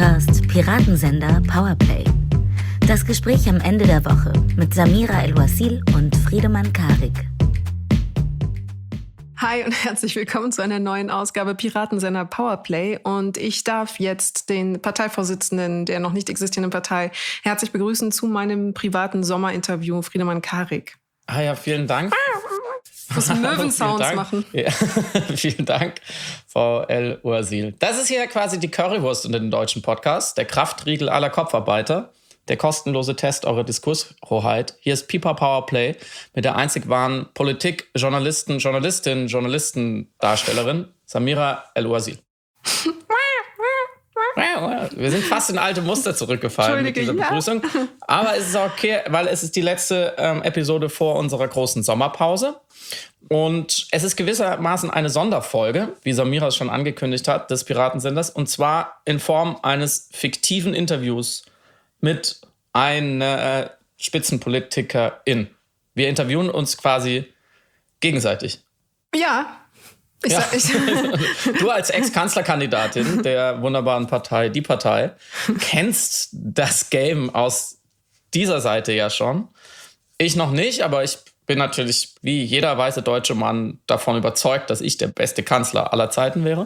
hörst Piratensender Powerplay. Das Gespräch am Ende der Woche mit Samira El-Wasil und Friedemann Karik. Hi und herzlich willkommen zu einer neuen Ausgabe Piratensender Powerplay. Und ich darf jetzt den Parteivorsitzenden der noch nicht existierenden Partei herzlich begrüßen zu meinem privaten Sommerinterview, Friedemann Karik. Ja, vielen Dank. Ich muss Möwen-Sounds machen. Ja. Vielen Dank, Frau El-Wasil. Das ist hier quasi die Currywurst unter den deutschen Podcasts, der Kraftriegel aller Kopfarbeiter, der kostenlose Test eurer Diskurshoheit. Hier ist Pipa Powerplay mit der einzig wahren Journalistin-Darstellerin Samira El-Wasil. Wir sind fast in alte Muster zurückgefallen mit dieser Begrüßung. Ja. Aber es ist okay, weil es ist die letzte Episode vor unserer großen Sommerpause. Und es ist gewissermaßen eine Sonderfolge, wie Samira es schon angekündigt hat, des Piratensenders. Und zwar in Form eines fiktiven Interviews mit einer Spitzenpolitikerin. Wir interviewen uns quasi gegenseitig. Ja. Du als Ex-Kanzlerkandidatin der wunderbaren Partei, die Partei, kennst das Game aus dieser Seite ja schon. Ich noch nicht, aber ich bin natürlich wie jeder weiße deutsche Mann davon überzeugt, dass ich der beste Kanzler aller Zeiten wäre.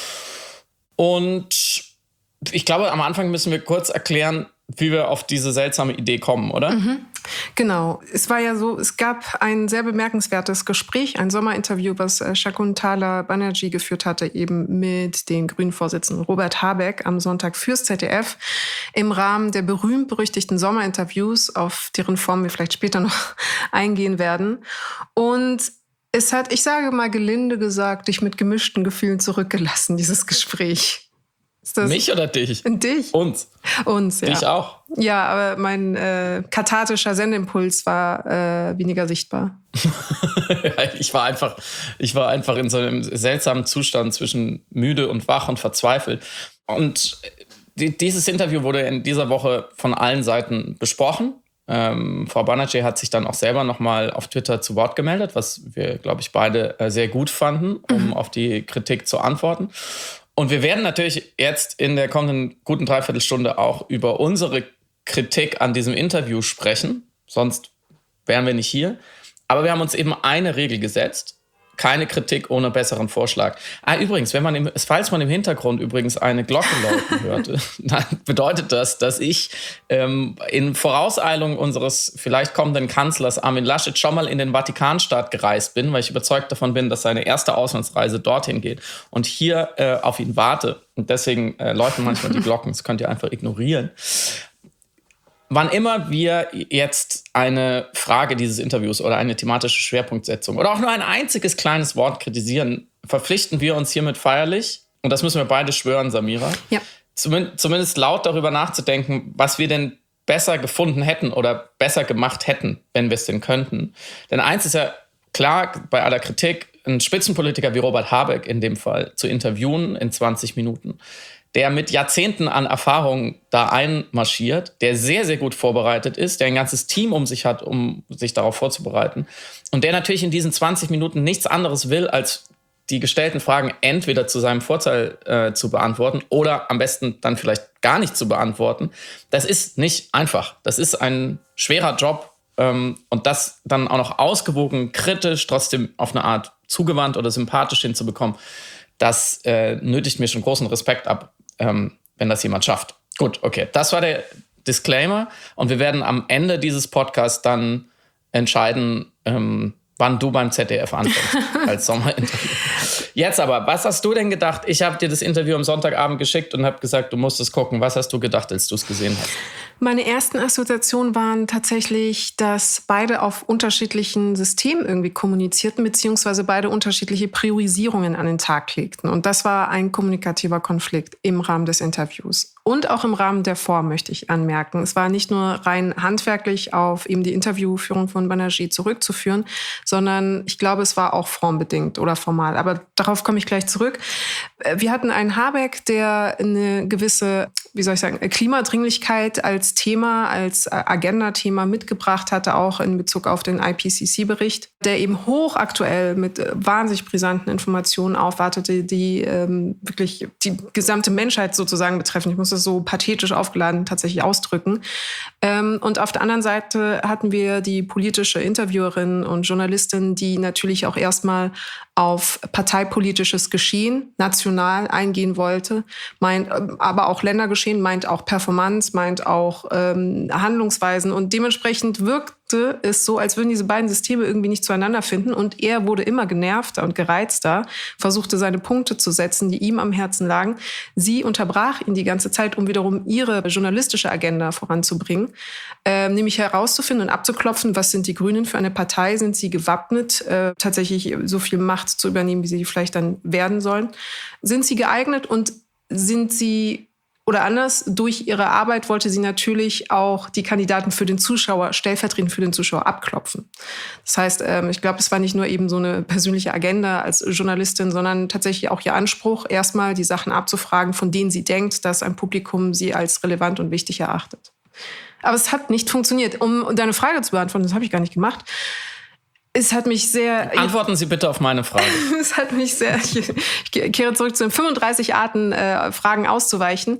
Und ich glaube, am Anfang müssen wir kurz erklären, wie wir auf diese seltsame Idee kommen, oder? Mhm. Genau. Es war ja so, es gab ein sehr bemerkenswertes Gespräch, ein Sommerinterview, was Shakuntala Banerjee geführt hatte, eben mit dem Grünen-Vorsitzenden Robert Habeck am Sonntag fürs ZDF im Rahmen der berühmt-berüchtigten Sommerinterviews, auf deren Form wir vielleicht später noch eingehen werden. Und es hat, ich sage mal gelinde gesagt, dich mit gemischten Gefühlen zurückgelassen, dieses Gespräch. Mich oder dich? Dich. Uns, ja. Dich auch. Ja, aber mein kathartischer Sendeimpuls war weniger sichtbar. Ich war einfach in so einem seltsamen Zustand zwischen müde und wach und verzweifelt. Und dieses Interview wurde in dieser Woche von allen Seiten besprochen. Frau Banerjee hat sich dann auch selber nochmal auf Twitter zu Wort gemeldet, was wir, glaube ich, beide sehr gut fanden, um auf die Kritik zu antworten. Und wir werden natürlich jetzt in der kommenden guten Dreiviertelstunde auch über unsere Kritik an diesem Interview sprechen. Sonst wären wir nicht hier. Aber wir haben uns eben eine Regel gesetzt. Keine Kritik ohne besseren Vorschlag. Übrigens, falls man im Hintergrund übrigens eine Glocke läuten hörte, dann bedeutet das, dass ich in Vorauseilung unseres vielleicht kommenden Kanzlers Armin Laschet schon mal in den Vatikanstaat gereist bin, weil ich überzeugt davon bin, dass seine erste Auslandsreise dorthin geht und hier auf ihn warte. Und deswegen läuten manchmal die Glocken. Das könnt ihr einfach ignorieren. Wann immer wir jetzt eine Frage dieses Interviews oder eine thematische Schwerpunktsetzung oder auch nur ein einziges kleines Wort kritisieren, verpflichten wir uns hiermit feierlich, und das müssen wir beide schwören, Samira, ja, zumindest laut darüber nachzudenken, was wir denn besser gefunden hätten oder besser gemacht hätten, wenn wir es denn könnten. Denn eins ist ja klar bei aller Kritik, einen Spitzenpolitiker wie Robert Habeck in dem Fall zu interviewen in 20 Minuten, der mit Jahrzehnten an Erfahrung da einmarschiert, der sehr, sehr gut vorbereitet ist, der ein ganzes Team um sich hat, um sich darauf vorzubereiten. Und der natürlich in diesen 20 Minuten nichts anderes will, als die gestellten Fragen entweder zu seinem Vorteil zu beantworten oder am besten dann vielleicht gar nicht zu beantworten. Das ist nicht einfach. Das ist ein schwerer Job. Und das dann auch noch ausgewogen, kritisch, trotzdem auf eine Art zugewandt oder sympathisch hinzubekommen, das nötigt mir schon großen Respekt ab, wenn das jemand schafft. Gut, okay, das war der Disclaimer. Und wir werden am Ende dieses Podcasts dann entscheiden, wann du beim ZDF antwortest als Sommerinterview. Jetzt aber, was hast du denn gedacht? Ich habe dir das Interview am Sonntagabend geschickt und habe gesagt, du musst es gucken. Was hast du gedacht, als du es gesehen hast? Meine ersten Assoziationen waren tatsächlich, dass beide auf unterschiedlichen Systemen irgendwie kommunizierten, beziehungsweise beide unterschiedliche Priorisierungen an den Tag legten. Und das war ein kommunikativer Konflikt im Rahmen des Interviews. Und auch im Rahmen der Form, möchte ich anmerken. Es war nicht nur rein handwerklich auf eben die Interviewführung von Banerjee zurückzuführen, sondern ich glaube, es war auch formbedingt oder formal. Aber darauf komme ich gleich zurück. Wir hatten einen Habeck, der eine gewisse Klimadringlichkeit als Thema, als Agenda-Thema mitgebracht hatte, auch in Bezug auf den IPCC-Bericht, der eben hochaktuell mit wahnsinnig brisanten Informationen aufwartete, die wirklich die gesamte Menschheit sozusagen betreffen. Ich muss das so pathetisch aufgeladen tatsächlich ausdrücken. Und auf der anderen Seite hatten wir die politische Interviewerin und Journalistin, die natürlich auch erstmal auf parteipolitisches Geschehen national eingehen wollte, meint aber auch Ländergeschehen, meint auch Performance, meint auch Handlungsweisen. Und dementsprechend wirkte es so, als würden diese beiden Systeme irgendwie nicht zueinander finden. Und er wurde immer genervter und gereizter, versuchte seine Punkte zu setzen, die ihm am Herzen lagen. Sie unterbrach ihn die ganze Zeit, um wiederum ihre journalistische Agenda voranzubringen, nämlich herauszufinden und abzuklopfen, was sind die Grünen für eine Partei, sind sie gewappnet, tatsächlich so viel Macht zu übernehmen, wie sie vielleicht dann werden sollen. Sind sie geeignet und sind sie, oder anders, durch ihre Arbeit wollte sie natürlich auch die Kandidaten für den Zuschauer, stellvertretend für den Zuschauer abklopfen. Das heißt, ich glaube, es war nicht nur eben so eine persönliche Agenda als Journalistin, sondern tatsächlich auch ihr Anspruch, erstmal die Sachen abzufragen, von denen sie denkt, dass ein Publikum sie als relevant und wichtig erachtet. Aber es hat nicht funktioniert. Um deine Frage zu beantworten, das habe ich gar nicht gemacht. Es hat mich sehr... Antworten Sie bitte auf meine Frage. Es hat mich sehr... Ich kehre zurück zu den 35 Arten, Fragen auszuweichen.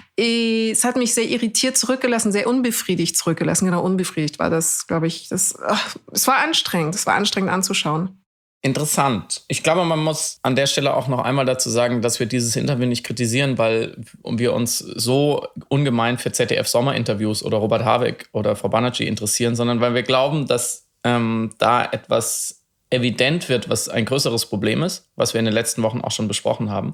Es hat mich sehr irritiert zurückgelassen, sehr unbefriedigt zurückgelassen. Genau, unbefriedigt war das, glaube ich. Es war anstrengend. Es war anstrengend anzuschauen. Interessant. Ich glaube, man muss an der Stelle auch noch einmal dazu sagen, dass wir dieses Interview nicht kritisieren, weil wir uns so ungemein für ZDF-Sommerinterviews oder Robert Habeck oder Frau Banerjee interessieren, sondern weil wir glauben, dass da etwas evident wird, was ein größeres Problem ist, was wir in den letzten Wochen auch schon besprochen haben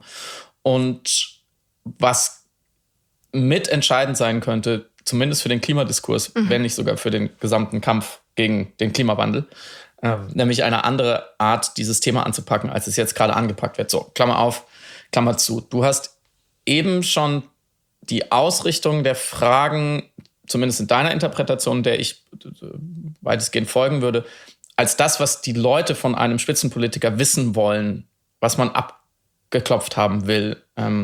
und was mitentscheidend sein könnte, zumindest für den Klimadiskurs, wenn nicht sogar für den gesamten Kampf gegen den Klimawandel. Nämlich eine andere Art, dieses Thema anzupacken, als es jetzt gerade angepackt wird. So, Klammer auf, Klammer zu. Du hast eben schon die Ausrichtung der Fragen, zumindest in deiner Interpretation, der ich weitestgehend folgen würde, als das, was die Leute von einem Spitzenpolitiker wissen wollen, was man abgeklopft haben will,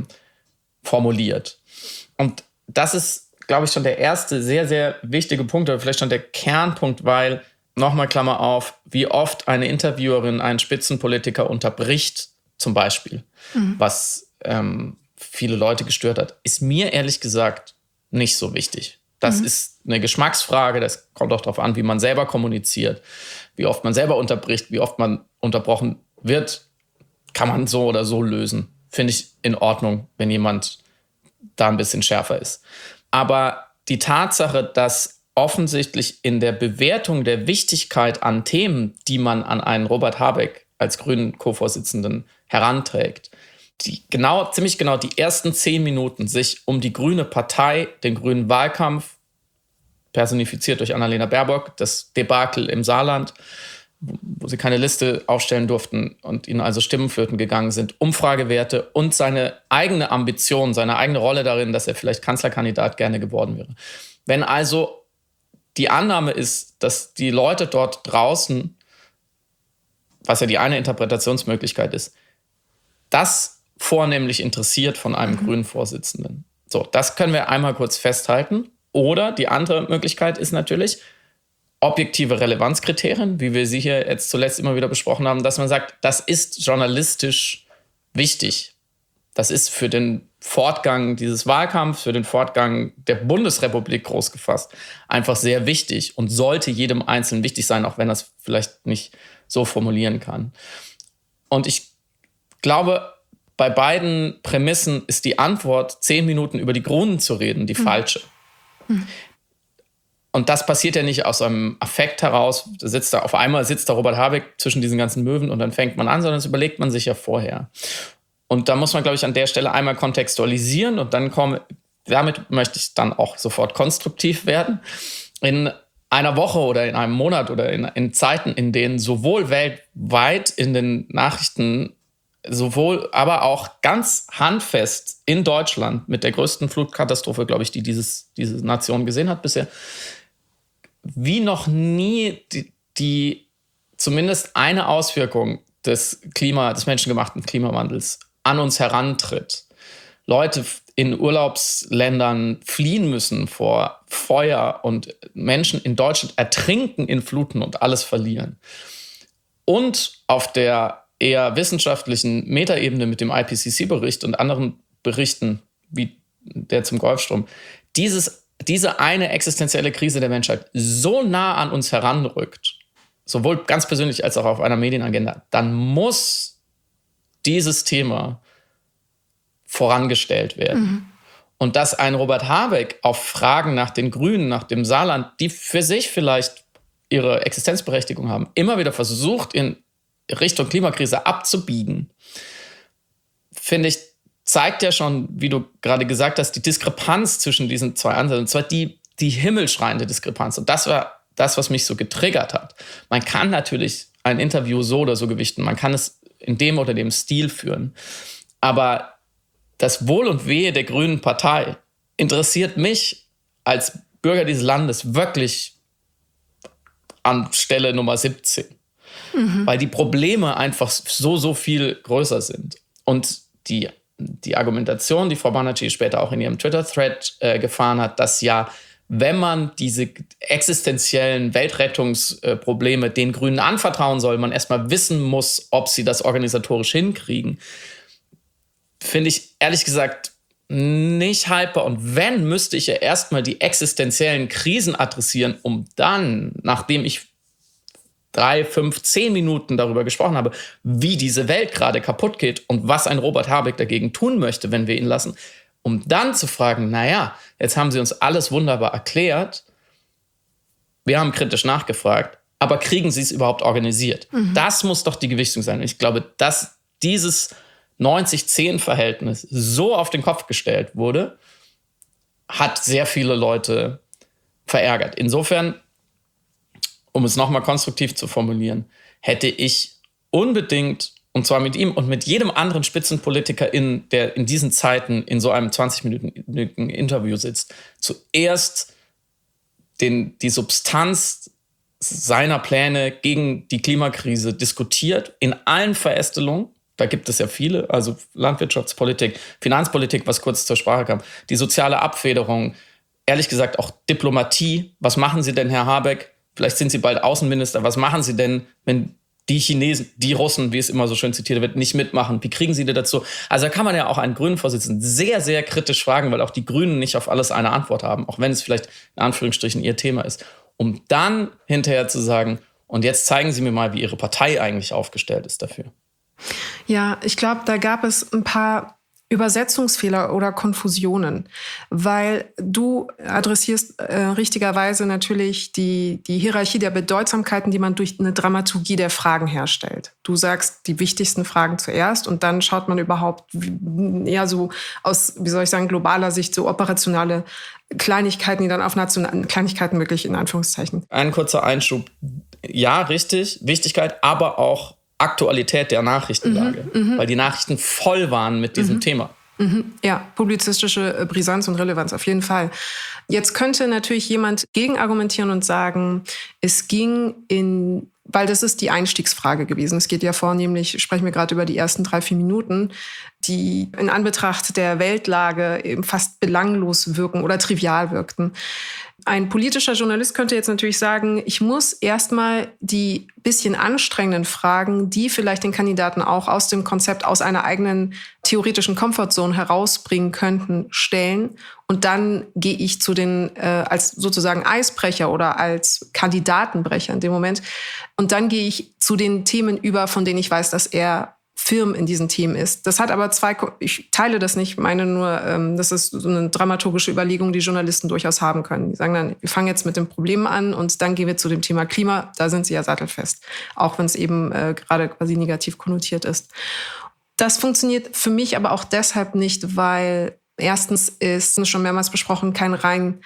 formuliert. Und das ist, glaube ich, schon der erste sehr, sehr wichtige Punkt oder vielleicht schon der Kernpunkt, weil nochmal Klammer auf, wie oft eine Interviewerin einen Spitzenpolitiker unterbricht, zum Beispiel, was viele Leute gestört hat, ist mir ehrlich gesagt nicht so wichtig. Das ist eine Geschmacksfrage, das kommt auch darauf an, wie man selber kommuniziert, wie oft man selber unterbricht, wie oft man unterbrochen wird, kann man so oder so lösen. Finde ich in Ordnung, wenn jemand da ein bisschen schärfer ist. Aber die Tatsache, dass offensichtlich in der Bewertung der Wichtigkeit an Themen, die man an einen Robert Habeck als grünen Co-Vorsitzenden heranträgt, die ziemlich genau die ersten 10 Minuten sich um die grüne Partei, den grünen Wahlkampf, personifiziert durch Annalena Baerbock, das Debakel im Saarland, wo sie keine Liste aufstellen durften und ihnen also Stimmenflöten gegangen sind, Umfragewerte und seine eigene Ambition, seine eigene Rolle darin, dass er vielleicht Kanzlerkandidat gerne geworden wäre. Wenn also die Annahme ist, dass die Leute dort draußen, was ja die eine Interpretationsmöglichkeit ist, das vornehmlich interessiert von einem grünen Vorsitzenden. So, das können wir einmal kurz festhalten. Oder die andere Möglichkeit ist natürlich objektive Relevanzkriterien, wie wir sie hier jetzt zuletzt immer wieder besprochen haben, dass man sagt, das ist journalistisch wichtig. Das ist für den Fortgang dieses Wahlkampfs, für den Fortgang der Bundesrepublik groß gefasst, einfach sehr wichtig und sollte jedem Einzelnen wichtig sein, auch wenn er es vielleicht nicht so formulieren kann. Und ich glaube, bei beiden Prämissen ist die Antwort, 10 Minuten über die Grünen zu reden, die falsche. Und das passiert ja nicht aus einem Affekt heraus. Auf einmal sitzt da Robert Habeck zwischen diesen ganzen Möwen und dann fängt man an, sondern das überlegt man sich ja vorher. Und da muss man, glaube ich, an der Stelle einmal kontextualisieren und dann damit möchte ich dann auch sofort konstruktiv werden. In einer Woche oder in einem Monat oder in Zeiten, in denen sowohl weltweit in den Nachrichten aber auch ganz handfest in Deutschland mit der größten Flutkatastrophe, glaube ich, die diese Nation gesehen hat bisher, wie noch nie die zumindest eine Auswirkung des menschengemachten Klimawandels an uns herantritt, Leute in Urlaubsländern fliehen müssen vor Feuer und Menschen in Deutschland ertrinken in Fluten und alles verlieren. Und auf der eher wissenschaftlichen Metaebene mit dem IPCC-Bericht und anderen Berichten, wie der zum Golfstrom, diese eine existenzielle Krise der Menschheit so nah an uns heranrückt, sowohl ganz persönlich als auch auf einer Medienagenda, dann muss dieses Thema vorangestellt werden. Mhm. Und dass ein Robert Habeck auf Fragen nach den Grünen, nach dem Saarland, die für sich vielleicht ihre Existenzberechtigung haben, immer wieder versucht, in Richtung Klimakrise abzubiegen, finde ich, zeigt ja schon, wie du gerade gesagt hast, die Diskrepanz zwischen diesen zwei Ansätzen. Und zwar die himmelschreiende Diskrepanz. Und das war das, was mich so getriggert hat. Man kann natürlich ein Interview so oder so gewichten. Man kann es in dem oder dem Stil führen. Aber das Wohl und Wehe der Grünen Partei interessiert mich als Bürger dieses Landes wirklich an Stelle Nummer 17. Mhm. Weil die Probleme einfach so viel größer sind. Und die Argumentation, die Frau Banerjee später auch in ihrem Twitter-Thread gefahren hat, dass ja, wenn man diese existenziellen Weltrettungsprobleme den Grünen anvertrauen soll, man erstmal wissen muss, ob sie das organisatorisch hinkriegen, finde ich ehrlich gesagt nicht haltbar. Und wenn, müsste ich ja erstmal die existenziellen Krisen adressieren, um dann, nachdem ich 3, 5, 10 Minuten darüber gesprochen habe, wie diese Welt gerade kaputt geht und was ein Robert Habeck dagegen tun möchte, wenn wir ihn lassen, um dann zu fragen, naja, jetzt haben sie uns alles wunderbar erklärt, wir haben kritisch nachgefragt, aber kriegen sie es überhaupt organisiert? Mhm. Das muss doch die Gewichtung sein. Und ich glaube, dass dieses 90-10-Verhältnis so auf den Kopf gestellt wurde, hat sehr viele Leute verärgert. Insofern, um es nochmal konstruktiv zu formulieren, hätte ich unbedingt, und zwar mit ihm und mit jedem anderen Spitzenpolitiker, der in diesen Zeiten in so einem 20-minütigen Interview sitzt, zuerst die Substanz seiner Pläne gegen die Klimakrise diskutiert, in allen Verästelungen. Da gibt es ja viele, also Landwirtschaftspolitik, Finanzpolitik, was kurz zur Sprache kam, die soziale Abfederung, ehrlich gesagt auch Diplomatie. Was machen Sie denn, Herr Habeck? Vielleicht sind Sie bald Außenminister. Was machen Sie denn, wenn die Chinesen, die Russen, wie es immer so schön zitiert wird, nicht mitmachen? Wie kriegen Sie denn dazu? Also da kann man ja auch einen Grünen-Vorsitzenden sehr, sehr kritisch fragen, weil auch die Grünen nicht auf alles eine Antwort haben, auch wenn es vielleicht in Anführungsstrichen ihr Thema ist. Um dann hinterher zu sagen, und jetzt zeigen Sie mir mal, wie Ihre Partei eigentlich aufgestellt ist dafür. Ja, ich glaube, da gab es ein paar Übersetzungsfehler oder Konfusionen, weil du adressierst richtigerweise natürlich die Hierarchie der Bedeutsamkeiten, die man durch eine Dramaturgie der Fragen herstellt. Du sagst die wichtigsten Fragen zuerst und dann schaut man überhaupt eher so aus, wie soll ich sagen, globaler Sicht so operationale Kleinigkeiten, die dann auf nationalen Kleinigkeiten wirklich in Anführungszeichen. Ein kurzer Einschub. Ja, richtig, Wichtigkeit, aber auch Aktualität der Nachrichtenlage, weil die Nachrichten voll waren mit diesem Thema. Ja, publizistische Brisanz und Relevanz auf jeden Fall. Jetzt könnte natürlich jemand gegenargumentieren und sagen, es ging weil das ist die Einstiegsfrage gewesen. Es geht ja vornehmlich, sprechen wir gerade über die ersten 3-4 Minuten, die in Anbetracht der Weltlage eben fast belanglos wirken oder trivial wirkten. Ein politischer Journalist könnte jetzt natürlich sagen, ich muss erstmal die bisschen anstrengenden Fragen, die vielleicht den Kandidaten auch aus dem Konzept, aus einer eigenen theoretischen Comfortzone herausbringen könnten, stellen. Und dann gehe ich zu den, als sozusagen Eisbrecher oder als Kandidatenbrecher in dem Moment. Und dann gehe ich zu den Themen über, von denen ich weiß, dass er firm in diesen Themen ist. Das hat aber ich teile das nicht, meine nur, das ist so eine dramaturgische Überlegung, die Journalisten durchaus haben können. Die sagen dann, wir fangen jetzt mit dem Problem an und dann gehen wir zu dem Thema Klima, da sind sie ja sattelfest, auch wenn es eben gerade quasi negativ konnotiert ist. Das funktioniert für mich aber auch deshalb nicht, weil erstens ist, schon mehrmals besprochen, kein rein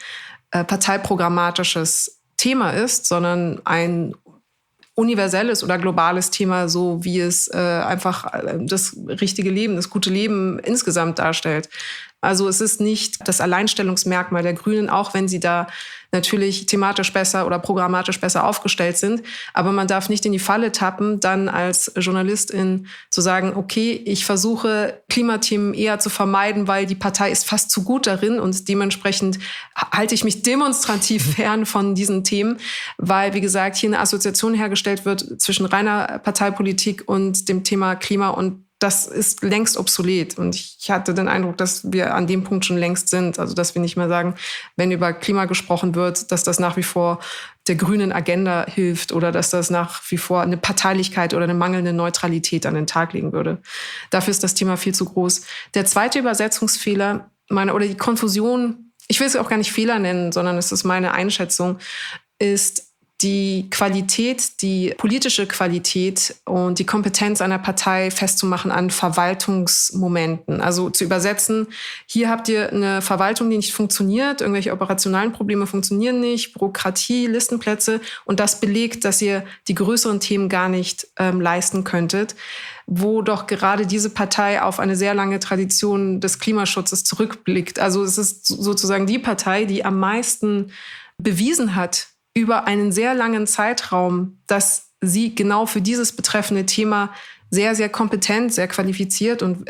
parteiprogrammatisches Thema ist, sondern ein universelles oder globales Thema, so wie es einfach das richtige Leben, das gute Leben insgesamt darstellt. Also es ist nicht das Alleinstellungsmerkmal der Grünen, auch wenn sie da natürlich thematisch besser oder programmatisch besser aufgestellt sind. Aber man darf nicht in die Falle tappen, dann als Journalistin zu sagen, okay, ich versuche Klimathemen eher zu vermeiden, weil die Partei ist fast zu gut darin und dementsprechend halte ich mich demonstrativ fern von diesen Themen, weil, wie gesagt, hier eine Assoziation hergestellt wird zwischen reiner Parteipolitik und dem Thema Klima, und das ist längst obsolet. Und ich hatte den Eindruck, dass wir an dem Punkt schon längst sind. Also, dass wir nicht mehr sagen, wenn über Klima gesprochen wird, dass das nach wie vor der grünen Agenda hilft oder dass das nach wie vor eine Parteilichkeit oder eine mangelnde Neutralität an den Tag legen würde. Dafür ist das Thema viel zu groß. Der zweite Übersetzungsfehler, oder die Konfusion, ich will es auch gar nicht Fehler nennen, sondern es ist meine Einschätzung, ist die Qualität, die politische Qualität und die Kompetenz einer Partei festzumachen an Verwaltungsmomenten. Also zu übersetzen, hier habt ihr eine Verwaltung, die nicht funktioniert, irgendwelche operationalen Probleme funktionieren nicht, Bürokratie, Listenplätze, und das belegt, dass ihr die größeren Themen gar nicht leisten könntet, wo doch gerade diese Partei auf eine sehr lange Tradition des Klimaschutzes zurückblickt. Also es ist sozusagen die Partei, die am meisten bewiesen hat, über einen sehr langen Zeitraum, dass sie genau für dieses betreffende Thema sehr, sehr kompetent, sehr qualifiziert und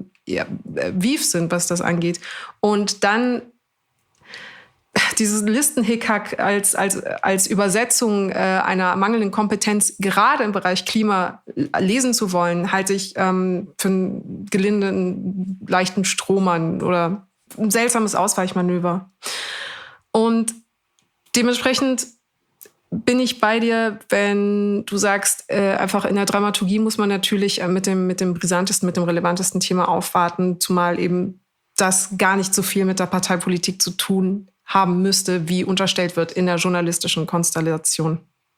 wief sind, was das angeht. Und dann dieses Listenhickhack als Übersetzung einer mangelnden Kompetenz gerade im Bereich Klima lesen zu wollen, halte ich für einen gelinden, leichten Strohmann oder ein seltsames Ausweichmanöver. Und dementsprechend bin ich bei dir, wenn du sagst, einfach in der Dramaturgie muss man natürlich mit dem brisantesten, mit dem relevantesten Thema aufwarten, zumal eben das gar nicht so viel mit der Parteipolitik zu tun haben müsste, wie unterstellt wird in der journalistischen Konstellation.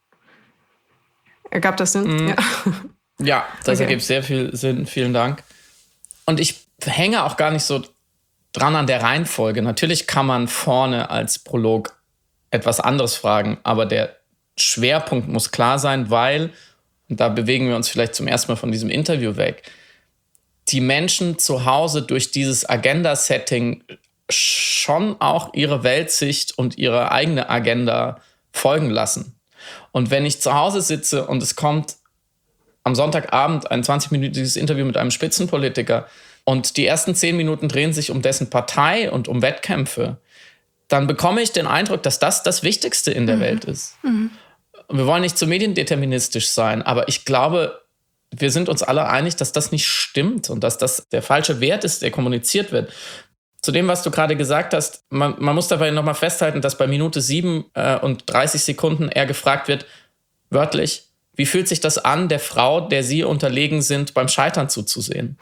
Ergab das Sinn? Ja, das ergibt sehr viel Sinn. Vielen Dank. Und ich hänge auch gar nicht so dran an der Reihenfolge. Natürlich kann man vorne als Prolog etwas anderes fragen, aber der Schwerpunkt muss klar sein, weil, und da bewegen wir uns vielleicht zum ersten Mal von diesem Interview weg, die Menschen zu Hause durch dieses Agenda-Setting schon auch ihre Weltsicht und ihre eigene Agenda folgen lassen. Und wenn ich zu Hause sitze und es kommt am Sonntagabend ein 20-minütiges Interview mit einem Spitzenpolitiker und die ersten 10 Minuten drehen sich um dessen Partei und um Wettkämpfe, dann bekomme ich den Eindruck, dass das Wichtigste in der Welt ist. Wir wollen nicht zu mediendeterministisch sein, aber ich glaube, wir sind uns alle einig, dass das nicht stimmt und dass das der falsche Wert ist, der kommuniziert wird. Zu dem, was du gerade gesagt hast, man muss dabei nochmal festhalten, dass bei Minute 7 und 30 Sekunden er gefragt wird, wörtlich, wie fühlt sich das an, der Frau, der sie unterlegen sind, beim Scheitern zuzusehen?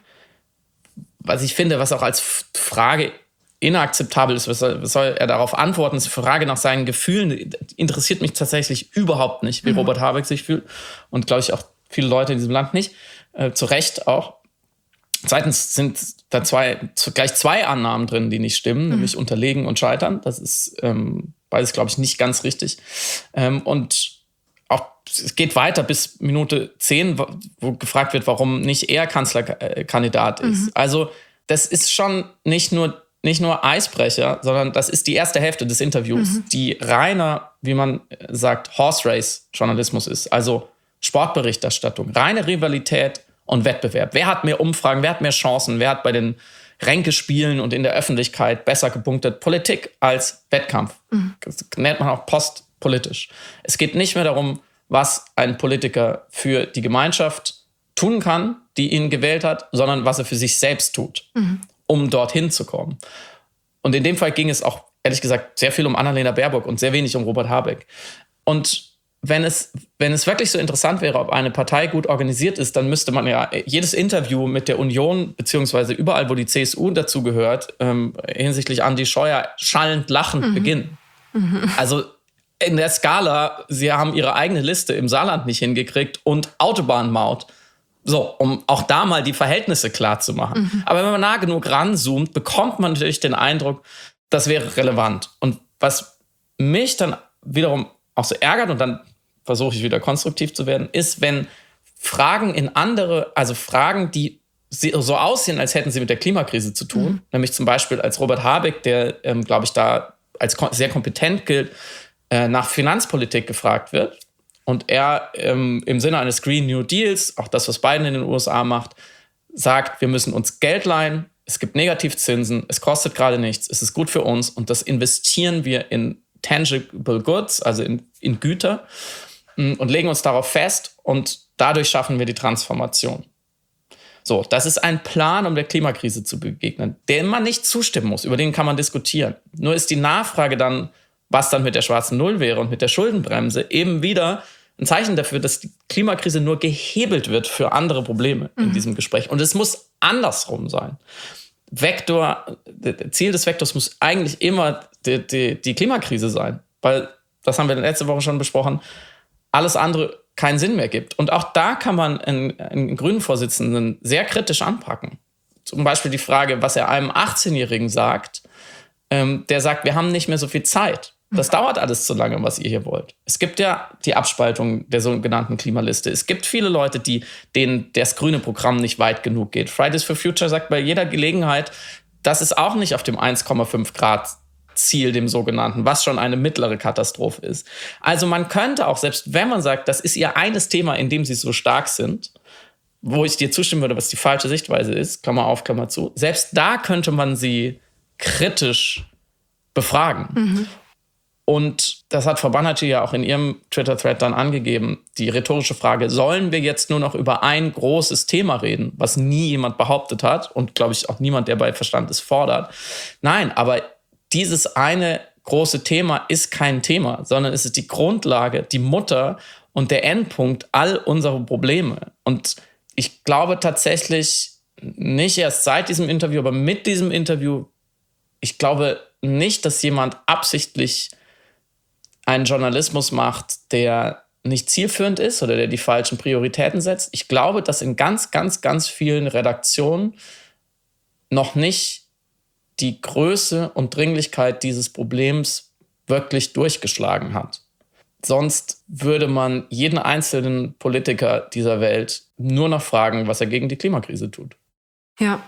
Was ich finde, was auch als Frage inakzeptabel ist, was soll er darauf antworten? Die Frage nach seinen Gefühlen interessiert mich tatsächlich überhaupt nicht, wie Robert Habeck sich fühlt. Und glaube ich auch viele Leute in diesem Land nicht. Zu Recht auch. Zweitens sind da gleich zwei Annahmen drin, die nicht stimmen, nämlich unterlegen und scheitern. Das ist beides, glaube ich, nicht ganz richtig. Und auch es geht weiter bis Minute 10, wo gefragt wird, warum nicht er Kanzlerkandidat ist. Also das ist schon nicht nur Eisbrecher, sondern das ist die erste Hälfte des Interviews, die reiner, wie man sagt, Horse Race Journalismus ist. Also Sportberichterstattung, reine Rivalität und Wettbewerb. Wer hat mehr Umfragen, wer hat mehr Chancen, wer hat bei den Ränkespielen und in der Öffentlichkeit besser gepunktet? Politik als Wettkampf. Das nennt man auch postpolitisch. Es geht nicht mehr darum, was ein Politiker für die Gemeinschaft tun kann, die ihn gewählt hat, sondern was er für sich selbst tut, um dorthin zu kommen. Und in dem Fall ging es auch, ehrlich gesagt, sehr viel um Annalena Baerbock und sehr wenig um Robert Habeck. Und wenn es wirklich so interessant wäre, ob eine Partei gut organisiert ist, dann müsste man ja jedes Interview mit der Union, beziehungsweise überall, wo die CSU dazugehört, hinsichtlich Andi Scheuer schallend lachend beginnen. Also in der Skala, sie haben ihre eigene Liste im Saarland nicht hingekriegt und Autobahnmaut. So, um auch da mal die Verhältnisse klar zu machen. Aber wenn man nah genug ranzoomt, bekommt man natürlich den Eindruck, das wäre relevant. Und was mich dann wiederum auch so ärgert, und dann versuche ich wieder konstruktiv zu werden, ist, wenn Fragen Fragen, die so aussehen, als hätten sie mit der Klimakrise zu tun. Nämlich zum Beispiel als Robert Habeck, der, glaube ich, da als sehr kompetent gilt, nach Finanzpolitik gefragt wird. Und er im Sinne eines Green New Deals, auch das, was Biden in den USA macht, sagt, wir müssen uns Geld leihen, es gibt Negativzinsen, es kostet gerade nichts, es ist gut für uns und das investieren wir in tangible goods, also in Güter und legen uns darauf fest und dadurch schaffen wir die Transformation. So, das ist ein Plan, um der Klimakrise zu begegnen, dem man nicht zustimmen muss, über den kann man diskutieren. Nur ist die Nachfrage dann, was dann mit der schwarzen Null wäre und mit der Schuldenbremse, eben wieder ein Zeichen dafür, dass die Klimakrise nur gehebelt wird für andere Probleme in diesem Gespräch. Und es muss andersrum sein. Ziel des Vektors muss eigentlich immer die Klimakrise sein, weil, das haben wir letzte Woche schon besprochen, alles andere keinen Sinn mehr gibt. Und auch da kann man einen Grünen-Vorsitzenden sehr kritisch anpacken. Zum Beispiel die Frage, was er einem 18-Jährigen sagt, der sagt, wir haben nicht mehr so viel Zeit. Das dauert alles zu lange, was ihr hier wollt. Es gibt ja die Abspaltung der sogenannten Klimaliste. Es gibt viele Leute, denen das grüne Programm nicht weit genug geht. Fridays for Future sagt bei jeder Gelegenheit, das ist auch nicht auf dem 1,5 Grad Ziel, dem sogenannten, was schon eine mittlere Katastrophe ist. Also man könnte auch, selbst wenn man sagt, das ist ihr eines Thema, in dem sie so stark sind, wo ich dir zustimmen würde, was die falsche Sichtweise ist, Klammer auf, Klammer zu, selbst da könnte man sie kritisch befragen. Und das hat Frau Banerjee ja auch in ihrem Twitter-Thread dann angegeben, die rhetorische Frage, sollen wir jetzt nur noch über ein großes Thema reden, was nie jemand behauptet hat und, glaube ich, auch niemand, der bei Verstand ist, fordert. Nein, aber dieses eine große Thema ist kein Thema, sondern es ist die Grundlage, die Mutter und der Endpunkt all unserer Probleme. Und ich glaube tatsächlich, nicht erst seit diesem Interview, aber mit diesem Interview, ich glaube nicht, dass jemand absichtlich einen Journalismus macht, der nicht zielführend ist oder der die falschen Prioritäten setzt. Ich glaube, dass in ganz, ganz, ganz vielen Redaktionen noch nicht die Größe und Dringlichkeit dieses Problems wirklich durchgeschlagen hat. Sonst würde man jeden einzelnen Politiker dieser Welt nur noch fragen, was er gegen die Klimakrise tut. Ja.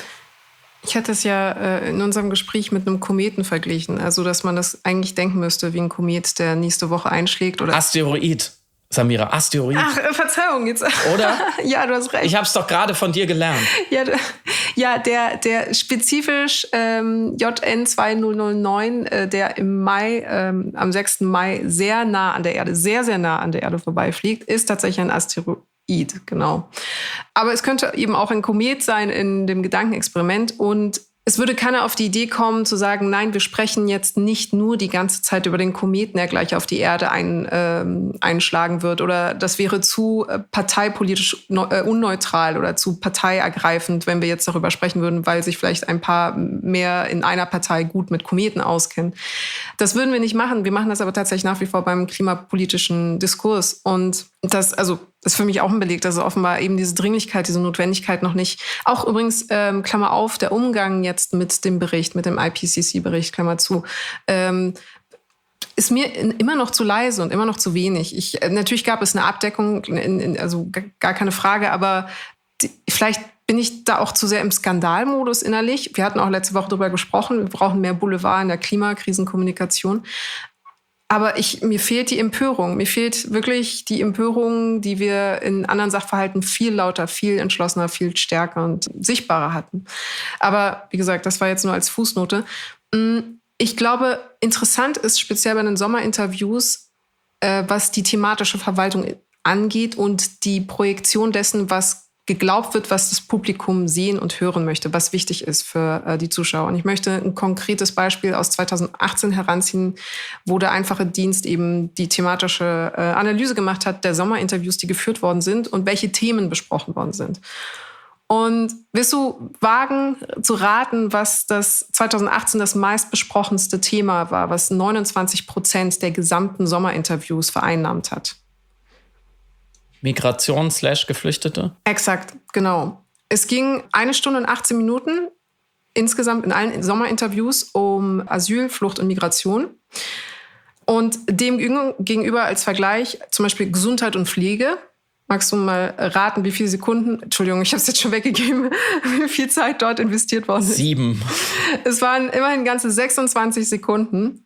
Ich hatte es ja in unserem Gespräch mit einem Kometen verglichen. Also, dass man das eigentlich denken müsste wie ein Komet, der nächste Woche einschlägt. Oder Asteroid, Samira, Asteroid. Ach, Verzeihung jetzt. Oder? Ja, du hast recht. Ich habe es doch gerade von dir gelernt. Ja, der spezifisch JN 2009, der im Mai, am 6. Mai sehr nah an der Erde, sehr, sehr nah an der Erde vorbeifliegt, ist tatsächlich ein Asteroid. Genau. Aber es könnte eben auch ein Komet sein in dem Gedankenexperiment und es würde keiner auf die Idee kommen zu sagen, nein, wir sprechen jetzt nicht nur die ganze Zeit über den Kometen, der gleich auf die Erde einschlagen wird oder das wäre zu parteipolitisch unneutral oder zu parteiergreifend, wenn wir jetzt darüber sprechen würden, weil sich vielleicht ein paar mehr in einer Partei gut mit Kometen auskennen. Das würden wir nicht machen. Wir machen das aber tatsächlich nach wie vor beim klimapolitischen Diskurs und das ist für mich auch ein Beleg, dass offenbar eben diese Dringlichkeit, diese Notwendigkeit noch nicht, auch übrigens, Klammer auf, der Umgang jetzt mit dem Bericht, mit dem IPCC-Bericht, Klammer zu, ist mir immer noch zu leise und immer noch zu wenig. Natürlich gab es eine Abdeckung, also gar keine Frage, aber vielleicht bin ich da auch zu sehr im Skandalmodus innerlich. Wir hatten auch letzte Woche darüber gesprochen, wir brauchen mehr Boulevard in der Klimakrisenkommunikation. Aber mir fehlt die Empörung. Mir fehlt wirklich die Empörung, die wir in anderen Sachverhalten viel lauter, viel entschlossener, viel stärker und sichtbarer hatten. Aber wie gesagt, das war jetzt nur als Fußnote. Ich glaube, interessant ist speziell bei den Sommerinterviews, was die thematische Verwaltung angeht und die Projektion dessen, was geglaubt wird, was das Publikum sehen und hören möchte, was wichtig ist für die Zuschauer. Und ich möchte ein konkretes Beispiel aus 2018 heranziehen, wo der einfache Dienst eben die thematische Analyse gemacht hat der Sommerinterviews, die geführt worden sind und welche Themen besprochen worden sind. Und willst du wagen zu raten, was das 2018 das meistbesprochenste Thema war, was 29% der gesamten Sommerinterviews vereinnahmt hat? Migration/Geflüchtete? Exakt, genau. Es ging 1 Stunde und 18 Minuten insgesamt in allen Sommerinterviews um Asyl, Flucht und Migration. Und dem gegenüber als Vergleich zum Beispiel Gesundheit und Pflege Magst du mal raten, wie viele Sekunden, Entschuldigung, ich habe es jetzt schon weggegeben, wie viel Zeit dort investiert worden ist? 7. Es waren immerhin ganze 26 Sekunden.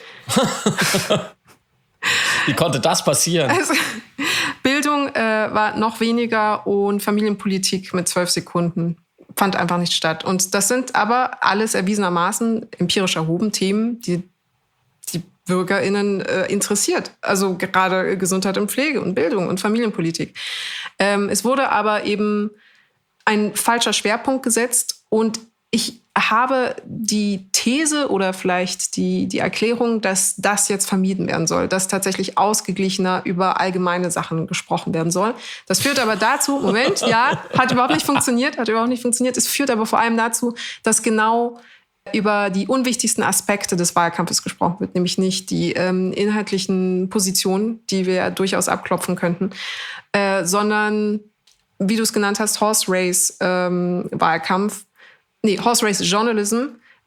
Wie konnte das passieren? Also, Bildung war noch weniger und Familienpolitik mit 12 Sekunden fand einfach nicht statt. Und das sind aber alles erwiesenermaßen empirisch erhoben Themen, die BürgerInnen interessiert. Also gerade Gesundheit und Pflege und Bildung und Familienpolitik. Es wurde aber eben ein falscher Schwerpunkt gesetzt und ich habe die These oder vielleicht die Erklärung, dass das jetzt vermieden werden soll, dass tatsächlich ausgeglichener über allgemeine Sachen gesprochen werden soll. Das führt aber dazu, hat überhaupt nicht funktioniert. Es führt aber vor allem dazu, dass genau über die unwichtigsten Aspekte des Wahlkampfes gesprochen wird, nämlich nicht die inhaltlichen Positionen, die wir durchaus abklopfen könnten, sondern, wie du es genannt hast, Horse Race Journalism,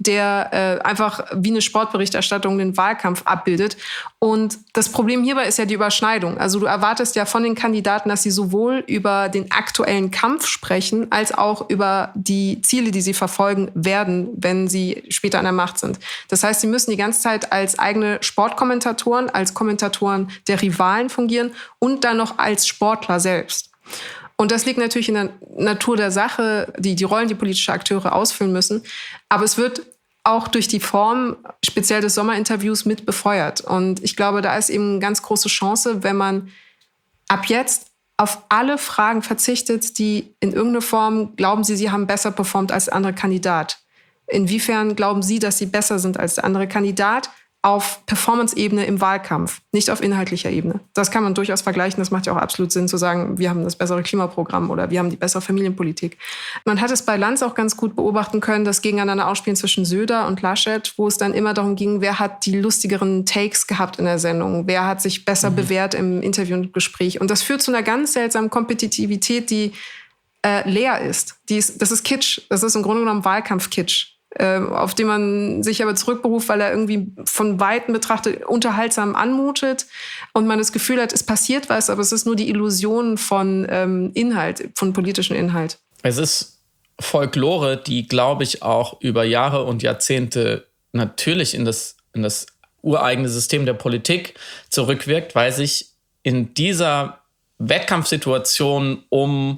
der einfach wie eine Sportberichterstattung den Wahlkampf abbildet. Und das Problem hierbei ist ja die Überschneidung. Also du erwartest ja von den Kandidaten, dass sie sowohl über den aktuellen Kampf sprechen, als auch über die Ziele, die sie verfolgen werden, wenn sie später an der Macht sind. Das heißt, sie müssen die ganze Zeit als eigene Sportkommentatoren, als Kommentatoren der Rivalen fungieren und dann noch als Sportler selbst. Und das liegt natürlich in der Natur der Sache, die Rollen, die politische Akteure ausfüllen müssen. Aber es wird auch durch die Form speziell des Sommerinterviews mit befeuert. Und ich glaube, da ist eben eine ganz große Chance, wenn man ab jetzt auf alle Fragen verzichtet, die in irgendeiner Form glauben Sie haben besser performt als der andere Kandidat. Inwiefern glauben Sie, dass Sie besser sind als der andere Kandidat? Auf Performance-Ebene im Wahlkampf, nicht auf inhaltlicher Ebene. Das kann man durchaus vergleichen. Das macht ja auch absolut Sinn zu sagen, wir haben das bessere Klimaprogramm oder wir haben die bessere Familienpolitik. Man hat es bei Lanz auch ganz gut beobachten können, das Gegeneinander ausspielen zwischen Söder und Laschet, wo es dann immer darum ging, wer hat die lustigeren Takes gehabt in der Sendung, wer hat sich besser bewährt im Interview und Gespräch. Und das führt zu einer ganz seltsamen Kompetitivität, die leer ist. Das ist Kitsch. Das ist im Grunde genommen Wahlkampf-Kitsch, auf den man sich aber zurückberuft, weil er irgendwie von Weitem betrachtet unterhaltsam anmutet und man das Gefühl hat, es passiert was, aber es ist nur die Illusion von Inhalt, von politischem Inhalt. Es ist Folklore, die, glaube ich, auch über Jahre und Jahrzehnte natürlich in das ureigene System der Politik zurückwirkt, weil sich in dieser Wettkampfsituation um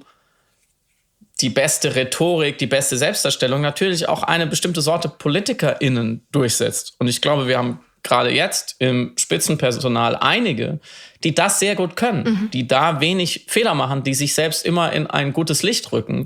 die beste Rhetorik, die beste Selbstdarstellung natürlich auch eine bestimmte Sorte PolitikerInnen durchsetzt. Und ich glaube, wir haben gerade jetzt im Spitzenpersonal einige, die das sehr gut können, die da wenig Fehler machen, die sich selbst immer in ein gutes Licht rücken,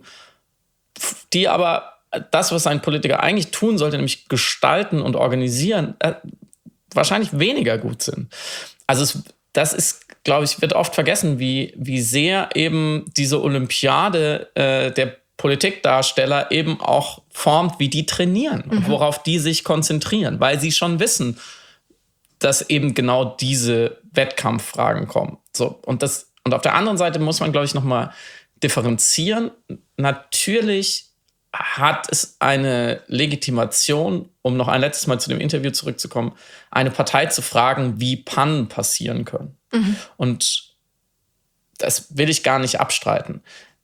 die aber das, was ein Politiker eigentlich tun sollte, nämlich gestalten und organisieren, wahrscheinlich weniger gut sind. Also das ist, glaube ich, wird oft vergessen, wie sehr eben diese Olympiade der Politikdarsteller eben auch formt, wie die trainieren und worauf die sich konzentrieren, weil sie schon wissen, dass eben genau diese Wettkampffragen kommen. So, und auf der anderen Seite muss man, glaube ich, nochmal differenzieren. Natürlich hat es eine Legitimation, um noch ein letztes Mal zu dem Interview zurückzukommen, eine Partei zu fragen, wie Pannen passieren können. Und das will ich gar nicht abstreiten.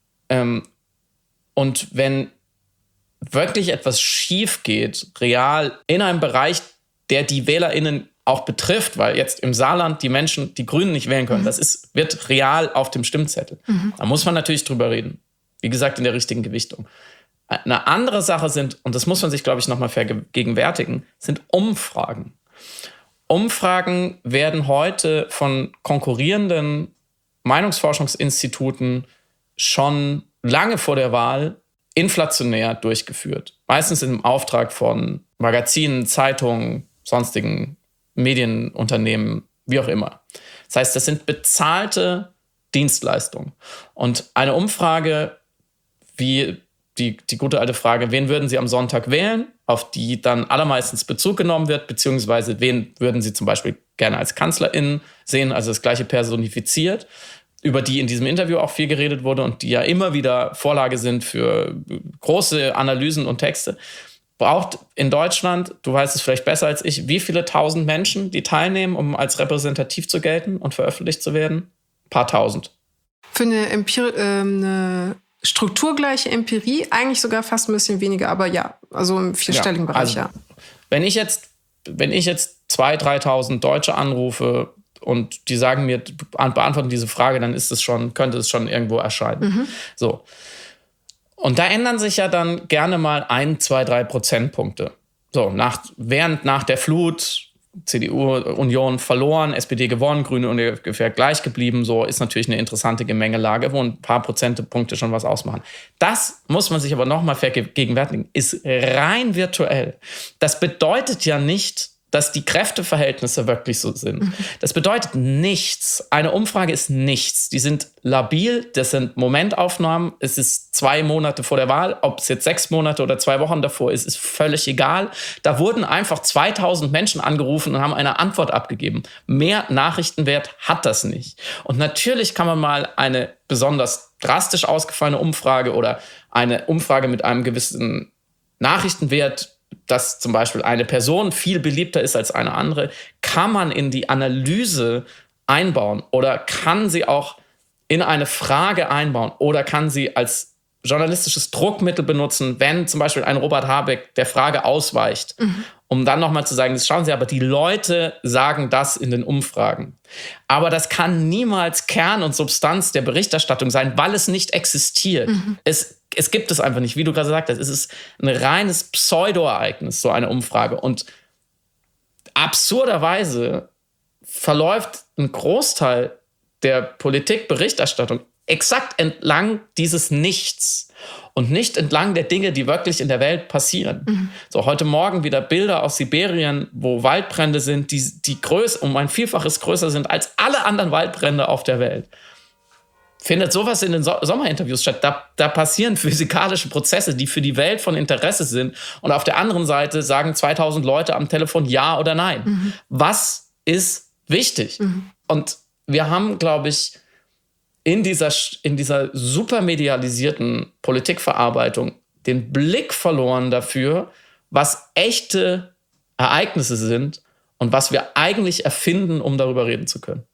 Und wenn wirklich etwas schief geht, real in einem Bereich, der die WählerInnen auch betrifft, weil jetzt im Saarland die Menschen die Grünen nicht wählen können, wird real auf dem Stimmzettel. Da muss man natürlich drüber reden. Wie gesagt, in der richtigen Gewichtung. Eine andere Sache sind, und das muss man sich, glaube ich, nochmal vergegenwärtigen, sind Umfragen. Umfragen werden heute von konkurrierenden Meinungsforschungsinstituten schon lange vor der Wahl inflationär durchgeführt. Meistens im Auftrag von Magazinen, Zeitungen, sonstigen Medienunternehmen, wie auch immer. Das heißt, das sind bezahlte Dienstleistungen. Und eine Umfrage, wie die gute alte Frage, wen würden Sie am Sonntag wählen, auf die dann allermeistens Bezug genommen wird, beziehungsweise wen würden Sie zum Beispiel gerne als KanzlerInnen sehen, also das Gleiche personifiziert, über die in diesem Interview auch viel geredet wurde und die ja immer wieder Vorlage sind für große Analysen und Texte. Braucht in Deutschland, du weißt es vielleicht besser als ich, wie viele tausend Menschen, die teilnehmen, um als repräsentativ zu gelten und veröffentlicht zu werden? Ein paar tausend. Für eine strukturgleiche Empirie eigentlich sogar fast ein bisschen weniger, aber ja, also im vierstelligen Bereich, also, ja. Wenn ich jetzt 2.000, 3.000 Deutsche anrufe und die sagen mir, beantworten diese Frage, dann könnte es schon irgendwo erscheinen. So. Und da ändern sich ja dann gerne mal 1, 2, 3 Prozentpunkte. So, nach der Flut, CDU, Union verloren, SPD gewonnen, Grüne ungefähr gleich geblieben. So ist natürlich eine interessante Gemengelage, wo ein paar Prozentpunkte schon was ausmachen. Das muss man sich aber nochmal vergegenwärtigen, ist rein virtuell. Das bedeutet ja nicht, dass die Kräfteverhältnisse wirklich so sind. Das bedeutet nichts. Eine Umfrage ist nichts. Die sind labil, das sind Momentaufnahmen. Es ist 2 Monate vor der Wahl. Ob es jetzt 6 Monate oder 2 Wochen davor ist, ist völlig egal. Da wurden einfach 2.000 Menschen angerufen und haben eine Antwort abgegeben. Mehr Nachrichtenwert hat das nicht. Und natürlich kann man mal eine besonders drastisch ausgefallene Umfrage oder eine Umfrage mit einem gewissen Nachrichtenwert, dass zum Beispiel eine Person viel beliebter ist als eine andere, kann man in die Analyse einbauen oder kann sie auch in eine Frage einbauen oder kann sie als journalistisches Druckmittel benutzen, wenn zum Beispiel ein Robert Habeck der Frage ausweicht, um dann nochmal zu sagen, schauen Sie, aber die Leute sagen das in den Umfragen. Aber das kann niemals Kern und Substanz der Berichterstattung sein, weil es nicht existiert. Es gibt es einfach nicht. Wie du gerade gesagt hast, es ist ein reines Pseudo-Ereignis, so eine Umfrage. Und absurderweise verläuft ein Großteil der Politikberichterstattung exakt entlang dieses Nichts und nicht entlang der Dinge, die wirklich in der Welt passieren. So, heute Morgen wieder Bilder aus Sibirien, wo Waldbrände sind, die um ein Vielfaches größer sind als alle anderen Waldbrände auf der Welt. Findet sowas in den Sommerinterviews statt. Da passieren physikalische Prozesse, die für die Welt von Interesse sind. Und auf der anderen Seite sagen 2.000 Leute am Telefon Ja oder Nein. Was ist wichtig? Und wir haben, glaube ich, in dieser super medialisierten Politikverarbeitung den Blick verloren dafür, was echte Ereignisse sind und was wir eigentlich erfinden, um darüber reden zu können.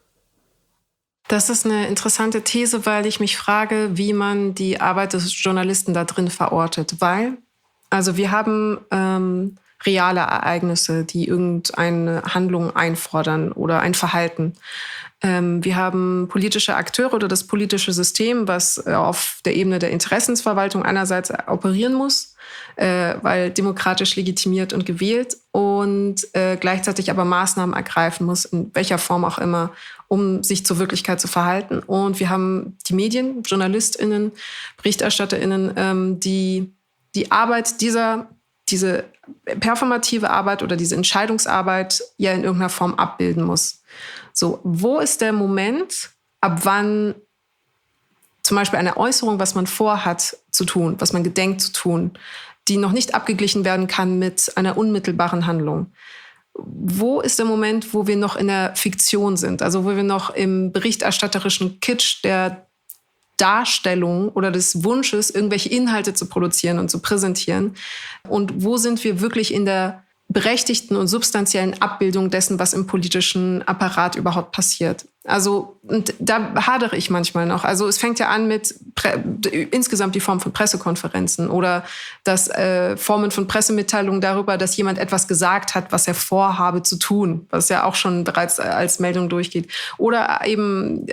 Das ist eine interessante These, weil ich mich frage, wie man die Arbeit des Journalisten da drin verortet. Also wir haben reale Ereignisse, die irgendeine Handlung einfordern oder ein Verhalten. Wir haben politische Akteure oder das politische System, was auf der Ebene der Interessensverwaltung einerseits operieren muss, weil demokratisch legitimiert und gewählt und gleichzeitig aber Maßnahmen ergreifen muss, in welcher Form auch immer, um sich zur Wirklichkeit zu verhalten. Und wir haben die Medien, JournalistInnen, BerichterstatterInnen, die Arbeit diese performative Arbeit oder diese Entscheidungsarbeit ja in irgendeiner Form abbilden muss. So, wo ist der Moment, ab wann zum Beispiel eine Äußerung, was man vorhat zu tun, was man gedenkt zu tun, die noch nicht abgeglichen werden kann mit einer unmittelbaren Handlung? Wo ist der Moment, wo wir noch in der Fiktion sind? Also wo wir noch im berichterstatterischen Kitsch der Darstellung oder des Wunsches, irgendwelche Inhalte zu produzieren und zu präsentieren? Und wo sind wir wirklich in der berechtigten und substanziellen Abbildung dessen, was im politischen Apparat überhaupt passiert? Also, und da hadere ich manchmal noch. Also es fängt ja an mit insgesamt die Form von Pressekonferenzen oder Formen von Pressemitteilungen darüber, dass jemand etwas gesagt hat, was er vorhabe zu tun, was ja auch schon bereits als Meldung durchgeht. Oder eben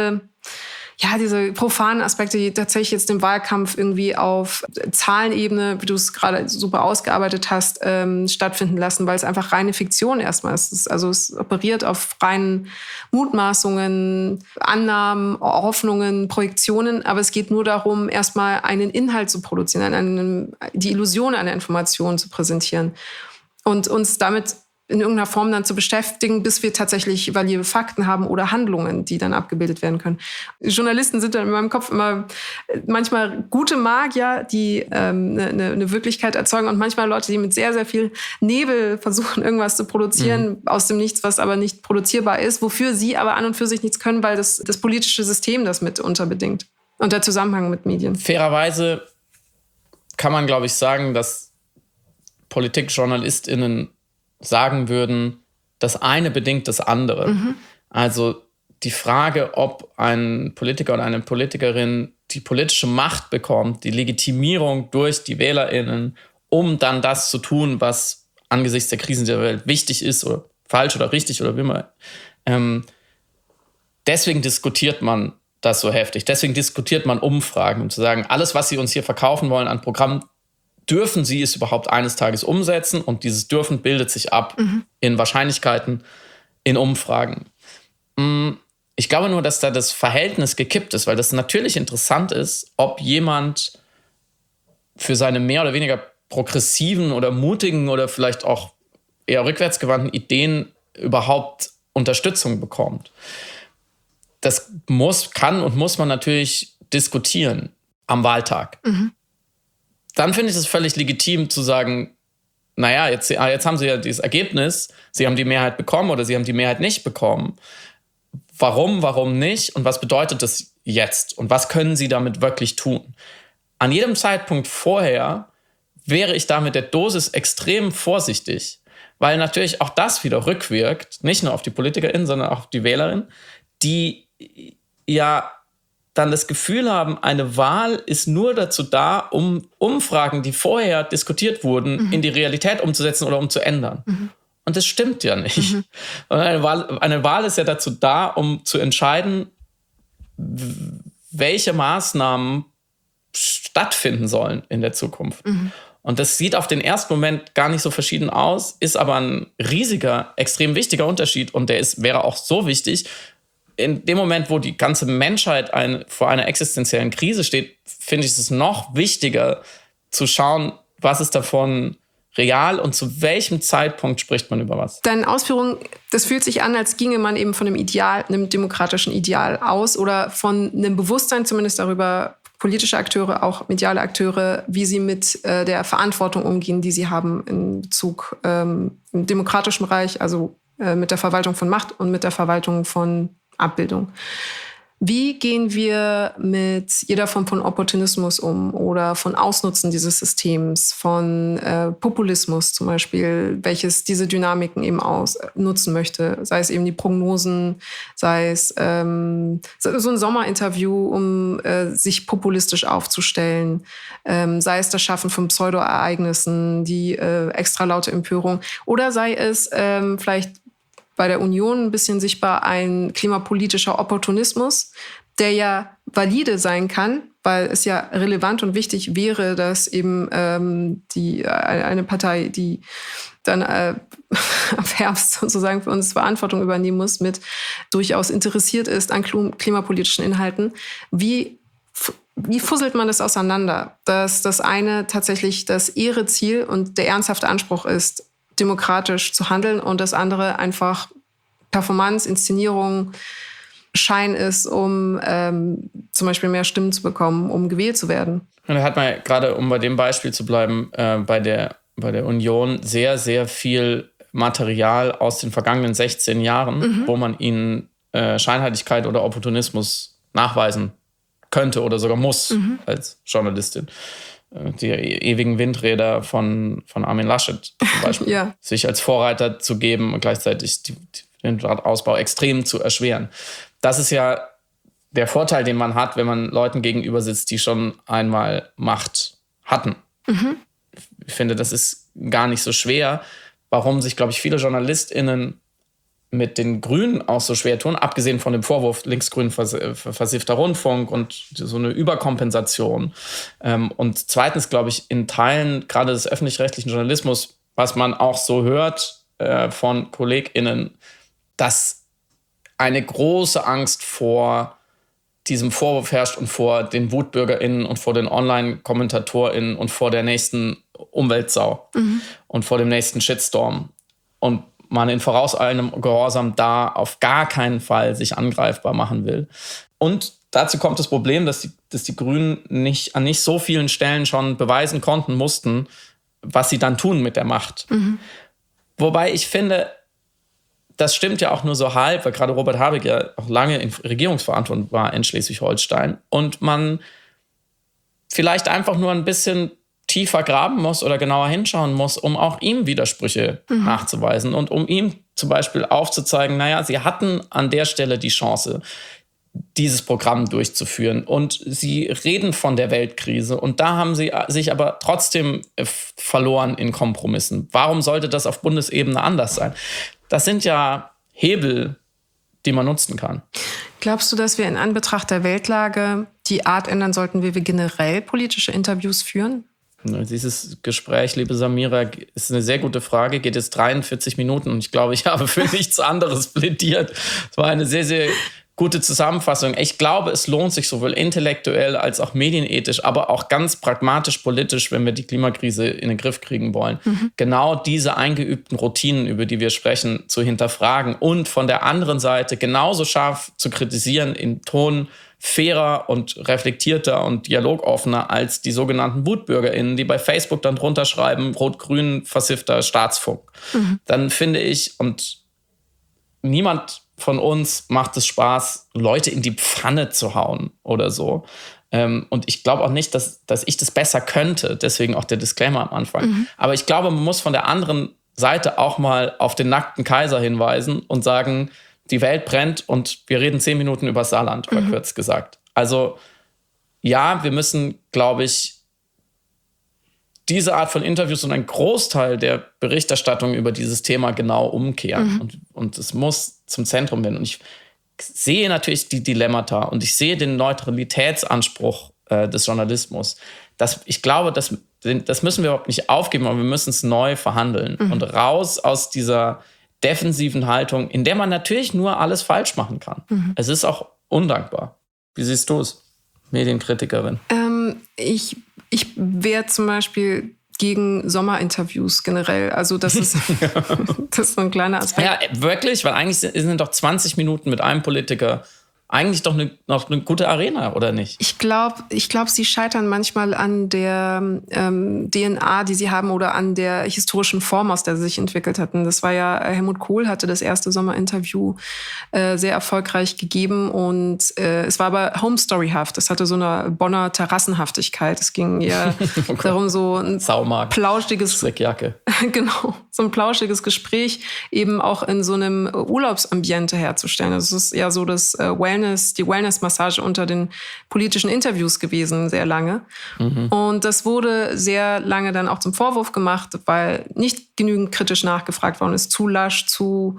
diese profanen Aspekte, die tatsächlich jetzt im Wahlkampf irgendwie auf Zahlenebene, wie du es gerade super ausgearbeitet hast, stattfinden lassen, weil es einfach reine Fiktion erstmal ist. Es operiert auf reinen Mutmaßungen, Annahmen, Hoffnungen, Projektionen, aber es geht nur darum, erstmal einen Inhalt zu produzieren, die Illusion einer Information zu präsentieren und uns damit in irgendeiner Form dann zu beschäftigen, bis wir tatsächlich valide Fakten haben oder Handlungen, die dann abgebildet werden können. Journalisten sind dann in meinem Kopf immer manchmal gute Magier, die eine Wirklichkeit erzeugen und manchmal Leute, die mit sehr, sehr viel Nebel versuchen, irgendwas zu produzieren aus dem Nichts, was aber nicht produzierbar ist, wofür sie aber an und für sich nichts können, weil das politische System das mit unterbedingt und der Zusammenhang mit Medien. Fairerweise kann man, glaube ich, sagen, dass PolitikjournalistInnen sagen würden, das eine bedingt das andere. Also die Frage, ob ein Politiker oder eine Politikerin die politische Macht bekommt, die Legitimierung durch die WählerInnen, um dann das zu tun, was angesichts der Krisen der Welt wichtig ist oder falsch oder richtig oder wie immer. Deswegen diskutiert man das so heftig. Deswegen diskutiert man Umfragen, um zu sagen, alles, was Sie uns hier verkaufen wollen an Programmen, dürfen Sie es überhaupt eines Tages umsetzen? Und dieses Dürfen bildet sich ab in Wahrscheinlichkeiten, in Umfragen. Ich glaube nur, dass da das Verhältnis gekippt ist, weil das natürlich interessant ist, ob jemand für seine mehr oder weniger progressiven oder mutigen oder vielleicht auch eher rückwärtsgewandten Ideen überhaupt Unterstützung bekommt. Das kann und muss man natürlich diskutieren am Wahltag. Dann finde ich es völlig legitim zu sagen, naja, jetzt haben Sie ja dieses Ergebnis, Sie haben die Mehrheit bekommen oder Sie haben die Mehrheit nicht bekommen. Warum nicht und was bedeutet das jetzt und was können Sie damit wirklich tun? An jedem Zeitpunkt vorher wäre ich da mit der Dosis extrem vorsichtig, weil natürlich auch das wieder rückwirkt, nicht nur auf die PolitikerInnen, sondern auch auf die WählerInnen, die ja dann das Gefühl haben, eine Wahl ist nur dazu da, um Umfragen, die vorher diskutiert wurden, in die Realität umzusetzen oder um zu ändern. Und das stimmt ja nicht. Eine Wahl ist ja dazu da, um zu entscheiden, welche Maßnahmen stattfinden sollen in der Zukunft. Und das sieht auf den ersten Moment gar nicht so verschieden aus, ist aber ein riesiger, extrem wichtiger Unterschied. Und der wäre auch so wichtig, in dem Moment, wo die ganze Menschheit vor einer existenziellen Krise steht, finde ich es noch wichtiger zu schauen, was ist davon real und zu welchem Zeitpunkt spricht man über was. Deine Ausführungen, das fühlt sich an, als ginge man eben von einem Ideal, einem demokratischen Ideal aus oder von einem Bewusstsein zumindest darüber, politische Akteure, auch mediale Akteure, wie sie mit der Verantwortung umgehen, die sie haben in Bezug im demokratischen Bereich, also mit der Verwaltung von Macht und mit der Verwaltung von Abbildung. Wie gehen wir mit jeder Form von Opportunismus um oder von Ausnutzen dieses Systems, von Populismus zum Beispiel, welches diese Dynamiken eben nutzen möchte, sei es eben die Prognosen, sei es so ein Sommerinterview, um sich populistisch aufzustellen, sei es das Schaffen von Pseudoereignissen, die extra laute Empörung oder sei es vielleicht bei der Union ein bisschen sichtbar ein klimapolitischer Opportunismus, der ja valide sein kann, weil es ja relevant und wichtig wäre, dass eben eine Partei, die dann ab Herbst sozusagen für uns Verantwortung übernehmen muss, mit durchaus interessiert ist an klimapolitischen Inhalten. Wie fusselt man das auseinander, dass das eine tatsächlich das ehre Ziel und der ernsthafte Anspruch ist, demokratisch zu handeln und das andere einfach Performance, Inszenierung, Schein ist, um zum Beispiel mehr Stimmen zu bekommen, um gewählt zu werden. Und da hat man gerade, um bei dem Beispiel zu bleiben, bei der Union sehr, sehr viel Material aus den vergangenen 16 Jahren, wo man ihnen Scheinheiligkeit oder Opportunismus nachweisen könnte oder sogar muss als Journalistin. Die ewigen Windräder von Armin Laschet zum Beispiel, sich als Vorreiter zu geben und gleichzeitig den Windradausbau extrem zu erschweren. Das ist ja der Vorteil, den man hat, wenn man Leuten gegenüber sitzt, die schon einmal Macht hatten. Ich finde, das ist gar nicht so schwer. Warum sich, glaube ich, viele JournalistInnen mit den Grünen auch so schwer tun, abgesehen von dem Vorwurf linksgrün versiffter Rundfunk und so eine Überkompensation. Und zweitens, glaube ich, in Teilen gerade des öffentlich-rechtlichen Journalismus, was man auch so hört von KollegInnen, dass eine große Angst vor diesem Vorwurf herrscht und vor den WutbürgerInnen und vor den Online-KommentatorInnen und vor der nächsten Umweltsau und vor dem nächsten Shitstorm. Und man in vorauseilendem Gehorsam da auf gar keinen Fall sich angreifbar machen will. Und dazu kommt das Problem, dass die Grünen an nicht so vielen Stellen schon beweisen mussten, was sie dann tun mit der Macht. Wobei ich finde, das stimmt ja auch nur so halb, weil gerade Robert Habeck ja auch lange in Regierungsverantwortung war in Schleswig-Holstein und man vielleicht einfach nur ein bisschen tiefer graben muss oder genauer hinschauen muss, um auch ihm Widersprüche nachzuweisen und um ihm zum Beispiel aufzuzeigen, naja, sie hatten an der Stelle die Chance, dieses Programm durchzuführen. Und sie reden von der Weltkrise. Und da haben sie sich aber trotzdem verloren in Kompromissen. Warum sollte das auf Bundesebene anders sein? Das sind ja Hebel, die man nutzen kann. Glaubst du, dass wir in Anbetracht der Weltlage die Art ändern sollten, wie wir generell politische Interviews führen? Dieses Gespräch, liebe Samira, ist eine sehr gute Frage. Geht jetzt 43 Minuten und ich glaube, ich habe für nichts anderes plädiert. Es war eine sehr, sehr gute Zusammenfassung. Ich glaube, es lohnt sich sowohl intellektuell als auch medienethisch, aber auch ganz pragmatisch politisch, wenn wir die Klimakrise in den Griff kriegen wollen, genau diese eingeübten Routinen, über die wir sprechen, zu hinterfragen und von der anderen Seite genauso scharf zu kritisieren im Ton fairer und reflektierter und dialogoffener als die sogenannten WutbürgerInnen, die bei Facebook dann drunter schreiben, rot-grün versiffter Staatsfunk. Dann finde ich, und niemand von uns macht es Spaß, Leute in die Pfanne zu hauen oder so. Und ich glaube auch nicht, dass ich das besser könnte. Deswegen auch der Disclaimer am Anfang. Aber ich glaube, man muss von der anderen Seite auch mal auf den nackten Kaiser hinweisen und sagen, die Welt brennt und wir reden 10 Minuten über Saarland, verkürzt gesagt. Also ja, wir müssen, glaube ich, diese Art von Interviews und einen Großteil der Berichterstattung über dieses Thema genau umkehren. Und es muss zum Zentrum werden. Und ich sehe natürlich die Dilemmata und ich sehe den Neutralitätsanspruch des Journalismus. Ich glaube, das müssen wir überhaupt nicht aufgeben, aber wir müssen es neu verhandeln. Und raus aus dieser defensiven Haltung, in der man natürlich nur alles falsch machen kann. Es ist auch undankbar. Wie siehst du es, Medienkritikerin? Ich wäre zum Beispiel gegen Sommerinterviews generell. Also das ist, das ist so ein kleiner Aspekt. Ja, wirklich? Weil eigentlich sind doch 20 Minuten mit einem Politiker eigentlich doch noch eine gute Arena, oder nicht? Ich glaub, sie scheitern manchmal an der DNA, die sie haben oder an der historischen Form, aus der sie sich entwickelt hatten. Das war ja, Helmut Kohl hatte das erste Sommerinterview sehr erfolgreich gegeben und es war aber Home-Story-haft. Es hatte so eine Bonner Terrassenhaftigkeit. Es ging eher darum, so ein plauschiges Säckjacke. Genau, so ein plauschiges Gespräch eben auch in so einem Urlaubsambiente herzustellen. Also es ist ja so das die Wellness-Massage unter den politischen Interviews gewesen, sehr lange. Und das wurde sehr lange dann auch zum Vorwurf gemacht, weil nicht genügend kritisch nachgefragt worden ist, zu lasch, zu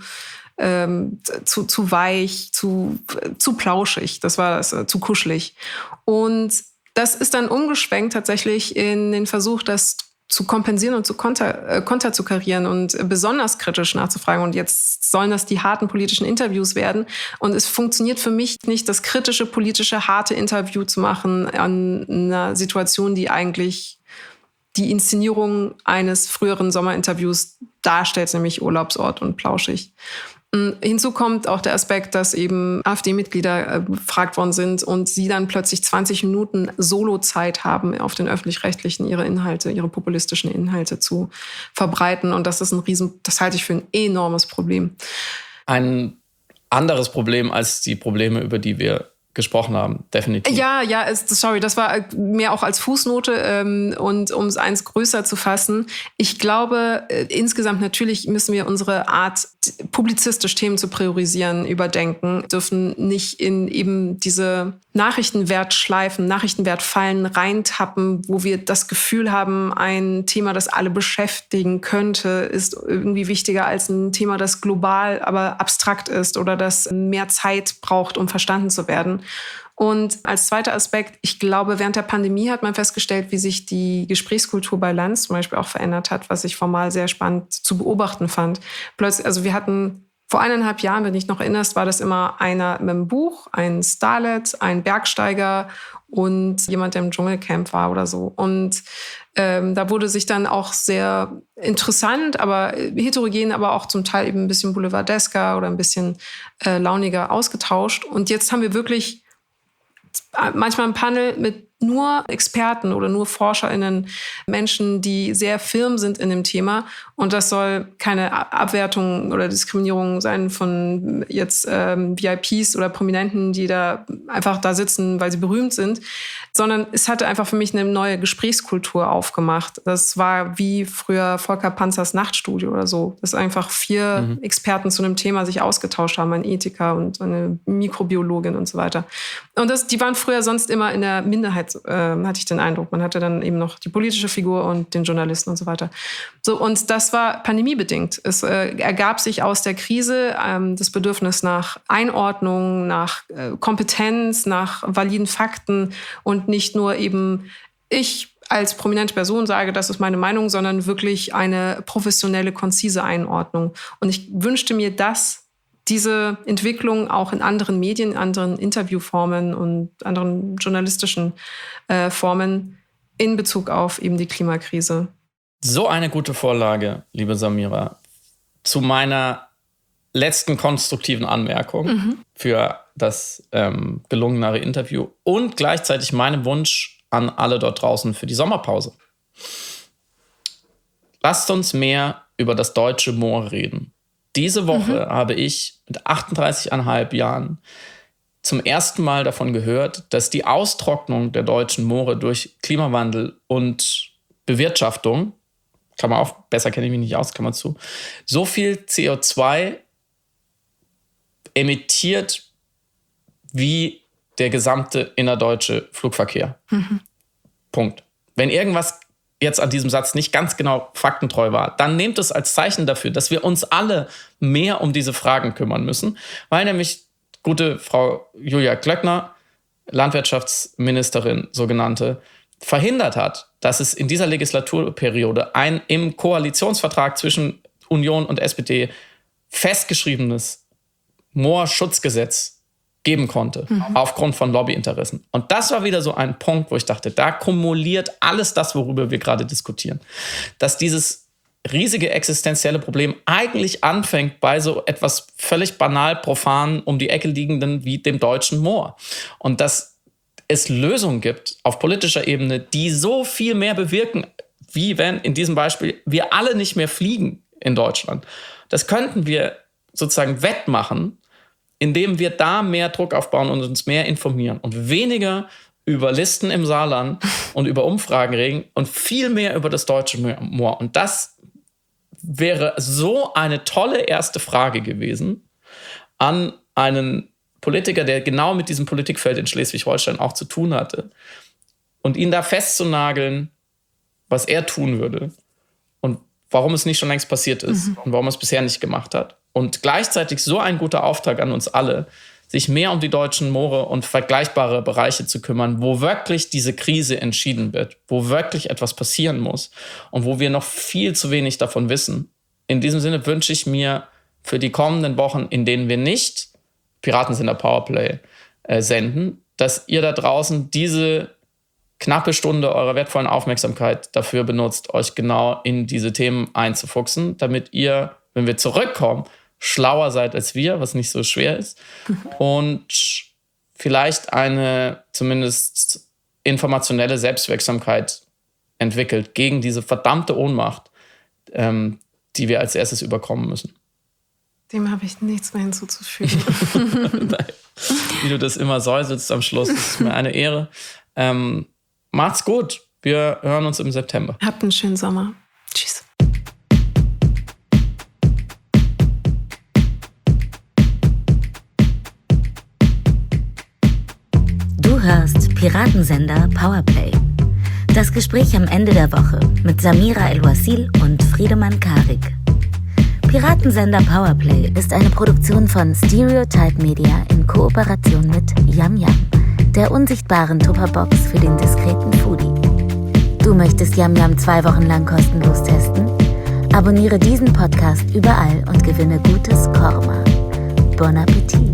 weich, zu plauschig, das war das, zu kuschelig. Und das ist dann umgeschwenkt tatsächlich in den Versuch, das zu kompensieren und zu Konter zu karieren und besonders kritisch nachzufragen. Und jetzt sollen das die harten politischen Interviews werden. Und es funktioniert für mich nicht, das kritische, politische, harte Interview zu machen an einer Situation, die eigentlich die Inszenierung eines früheren Sommerinterviews darstellt, nämlich Urlaubsort und plauschig. Hinzu kommt auch der Aspekt, dass eben AfD-Mitglieder befragt worden sind und sie dann plötzlich 20 Minuten Solozeit haben, auf den Öffentlich-Rechtlichen ihre populistischen Inhalte zu verbreiten. Und das halte ich für ein enormes Problem. Ein anderes Problem als die Probleme, über die wir gesprochen haben, definitiv. Ja, das war mehr auch als Fußnote und um es eins größer zu fassen. Ich glaube, insgesamt natürlich müssen wir unsere Art, publizistisch Themen zu priorisieren, überdenken, dürfen nicht in eben diese Nachrichtenwertschleifen, Nachrichtenwertfallen reintappen, wo wir das Gefühl haben, ein Thema, das alle beschäftigen könnte, ist irgendwie wichtiger als ein Thema, das global, aber abstrakt ist oder das mehr Zeit braucht, um verstanden zu werden. Und als zweiter Aspekt, ich glaube, während der Pandemie hat man festgestellt, wie sich die Gesprächskultur bei Lanz zum Beispiel auch verändert hat, was ich formal sehr spannend zu beobachten fand. Plötzlich, also wir hatten vor 1,5 Jahren, wenn du dich noch erinnerst, war das immer einer mit einem Buch, ein Starlet, ein Bergsteiger und jemand, der im Dschungelcamp war oder so. Und da wurde sich dann auch sehr interessant, aber heterogen, aber auch zum Teil eben ein bisschen boulevardesker oder ein bisschen launiger ausgetauscht. Und jetzt haben wir wirklich manchmal ein Panel mit nur Experten oder nur ForscherInnen, Menschen, die sehr firm sind in dem Thema. Und das soll keine Abwertung oder Diskriminierung sein von jetzt VIPs oder Prominenten, die da einfach da sitzen, weil sie berühmt sind, sondern es hatte einfach für mich eine neue Gesprächskultur aufgemacht. Das war wie früher Volker Panzers Nachtstudio oder so, dass einfach 4 Experten zu einem Thema sich ausgetauscht haben, ein Ethiker und eine Mikrobiologin und so weiter. Und die waren früher sonst immer in der Minderheit, hatte ich den Eindruck. Man hatte dann eben noch die politische Figur und den Journalisten und so weiter. So, und das war pandemiebedingt. Es ergab sich aus der Krise das Bedürfnis nach Einordnung, nach Kompetenz, nach validen Fakten und nicht nur eben ich als prominente Person sage, das ist meine Meinung, sondern wirklich eine professionelle, konzise Einordnung. Und ich wünschte mir, dass diese Entwicklung auch in anderen Medien, in anderen Interviewformen und anderen journalistischen Formen in Bezug auf eben die Klimakrise. So eine gute Vorlage, liebe Samira, zu meiner letzten konstruktiven Anmerkung für das gelungenere Interview und gleichzeitig meinem Wunsch an alle dort draußen für die Sommerpause. Lasst uns mehr über das deutsche Moor reden. Diese Woche habe ich mit 38,5 Jahren zum ersten Mal davon gehört, dass die Austrocknung der deutschen Moore durch Klimawandel und Bewirtschaftung, Klammer auf, besser kenne ich mich nicht aus, Klammer zu, so viel CO2 emittiert wie der gesamte innerdeutsche Flugverkehr. Punkt. Wenn irgendwas jetzt an diesem Satz nicht ganz genau faktentreu war, dann nehmt es als Zeichen dafür, dass wir uns alle mehr um diese Fragen kümmern müssen, weil nämlich gute Frau Julia Klöckner, Landwirtschaftsministerin sogenannte, verhindert hat, dass es in dieser Legislaturperiode ein im Koalitionsvertrag zwischen Union und SPD festgeschriebenes Moorschutzgesetz geben konnte, aufgrund von Lobbyinteressen. Und das war wieder so ein Punkt, wo ich dachte, da kumuliert alles das, worüber wir gerade diskutieren. Dass dieses riesige existenzielle Problem eigentlich anfängt bei so etwas völlig banal, profan um die Ecke liegenden wie dem deutschen Moor. Und dass es Lösungen gibt auf politischer Ebene, die so viel mehr bewirken, wie wenn in diesem Beispiel wir alle nicht mehr fliegen in Deutschland. Das könnten wir sozusagen wettmachen, indem wir da mehr Druck aufbauen und uns mehr informieren und weniger über Listen im Saarland und über Umfragen reden und viel mehr über das deutsche Moor. Und das wäre so eine tolle erste Frage gewesen an einen Politiker, der genau mit diesem Politikfeld in Schleswig-Holstein auch zu tun hatte. Und ihn da festzunageln, was er tun würde und warum es nicht schon längst passiert ist und warum er es bisher nicht gemacht hat. Und gleichzeitig so ein guter Auftrag an uns alle, sich mehr um die deutschen Moore und vergleichbare Bereiche zu kümmern, wo wirklich diese Krise entschieden wird, wo wirklich etwas passieren muss und wo wir noch viel zu wenig davon wissen. In diesem Sinne wünsche ich mir für die kommenden Wochen, in denen wir nicht Piratensender Powerplay senden, dass ihr da draußen diese knappe Stunde eurer wertvollen Aufmerksamkeit dafür benutzt, euch genau in diese Themen einzufuchsen, damit ihr, wenn wir zurückkommen, schlauer seid als wir, was nicht so schwer ist, und vielleicht eine zumindest informationelle Selbstwirksamkeit entwickelt gegen diese verdammte Ohnmacht, die wir als erstes überkommen müssen. Dem habe ich nichts mehr hinzuzufügen. Wie du das immer säuselst am Schluss, das ist mir eine Ehre. Macht's gut. Wir hören uns im September. Habt einen schönen Sommer. Tschüss. Du hörst Piratensender Powerplay. Das Gespräch am Ende der Woche mit Samira El-Wasil und Friedemann Karik. Piratensender Powerplay ist eine Produktion von Stereotype Media in Kooperation mit Yam Yam, der unsichtbaren Tupperbox für den diskreten Foodie. Du möchtest Yam Yam 2 Wochen lang kostenlos testen? Abonniere diesen Podcast überall und gewinne gutes Korma. Bon Appetit!